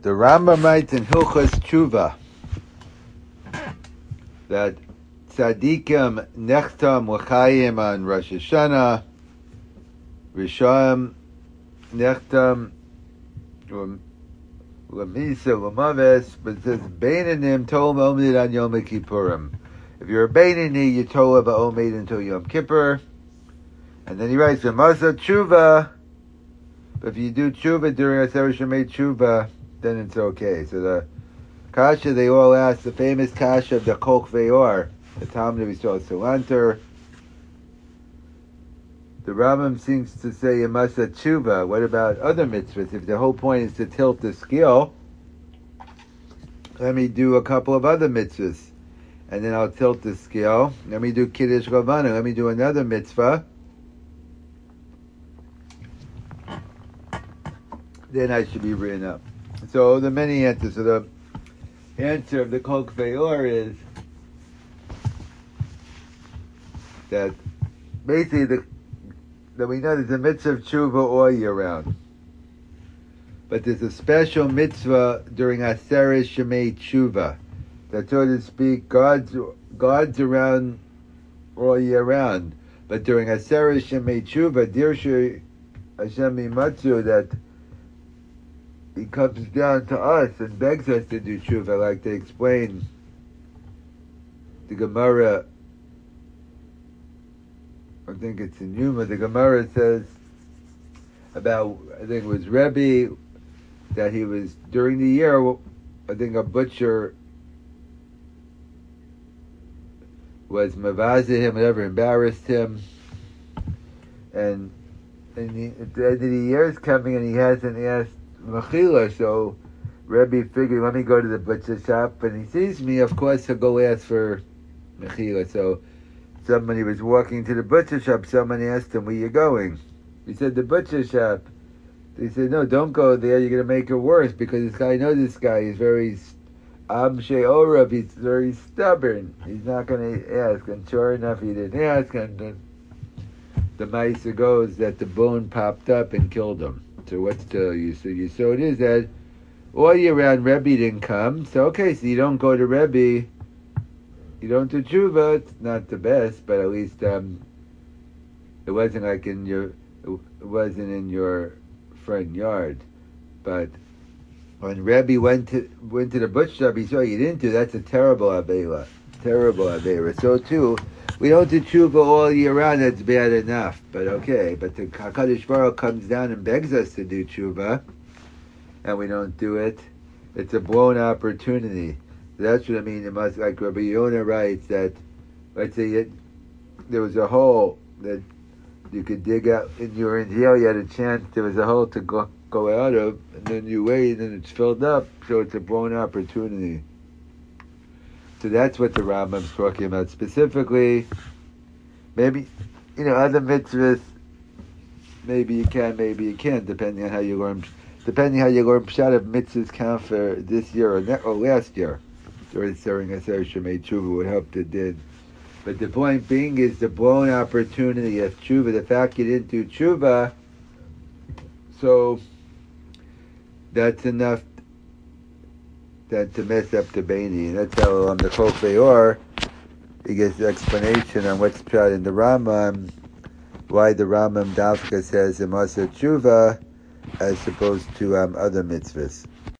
The Rambam writes in Hilchos Tshuva that tzaddikim nechtam l'chaim on Rosh Hashanah, Rishayim nechtam l'misa l'maves, but it says Beinanim tol omid on Yom Kippurim. If you're a Beinani, you tol omid until Yom Kippur. And then he writes V'masa Tshuva. But if you do Tshuva during Aseret Shemei Tshuva, then it's okay. So the kasha they all ask, the famous kasha of the Kol Kveor, the Talmud we saw Salanter. The Rambam seems to say Yamasa Tshuva. What about other mitzvahs? If the whole point is to tilt the scale, let me do a couple of other mitzvahs, and then I'll tilt the scale. Let me do Kiddush Ravana. Let me do another mitzvah. Then I should be written up. So the many answers. So the answer of the Kol Kveor is that basically that we know there's a mitzvah of tshuva all year round, but there's a special mitzvah during Aseret Shemei Tshuva, that so to speak, God's around all year round, but during Aseret Shemei Tshuva, Dirshu Hashem Imatzu, that He comes down to us and begs us to do tshuva, like they explain the Gemara. I think it's in Yuma. The Gemara says about, I think it was Rebbe, that he was, during the year, I think a butcher was mavazeh him, whatever, embarrassed him, and at the end of the year is coming and he hasn't asked Mechila, so Rebbe figured, let me go to the butcher shop, and he sees me, of course he'll go ask for Mechila. So somebody was walking to the butcher shop, somebody asked him, where you going? He said, the butcher shop. They said, no, don't go there, you're going to make it worse, because this guy, I know this guy, he's very She'orav, he's very stubborn, he's not going to ask, and sure enough he didn't ask, and the Maisa goes that the bone popped up and killed him. So what's the so it is that all year round Rebbe didn't come. So okay, so you don't go to Rebbe, you don't do tshuva. It's not the best, but at least it wasn't like it wasn't in your front yard. But when Rebbe went to the butcher shop, he saw you didn't do. That's a terrible avera, terrible avera. So too, we don't do tshuva all year round, that's bad enough. But okay, but the HaKadosh Baruch comes down and begs us to do tshuva, and we don't do it. It's a blown opportunity. That's what I mean. It must, like Rabbi Yonah writes, that, let's say there was a hole that you could dig out, and you were in jail, you had a chance, there was a hole to go out of, and then you wait, and it's filled up, so it's a blown opportunity. So that's what the Rambam's talking about specifically. Maybe, other mitzvahs, maybe you can, maybe you can't, depending on how you learn. Depending how you learn pshat, if mitzvahs count for this year or last year, during Aseret Shemei Tshuva would help the din. But the point being is the blown opportunity of tshuva. The fact you didn't do tshuva, so that's enough to mess up the Beini. And that's how on the Kol Kveor he gets the explanation on what's pshat in the Rambam, why the Rambam Dafka says Yamasa Tshuva as opposed to other mitzvahs.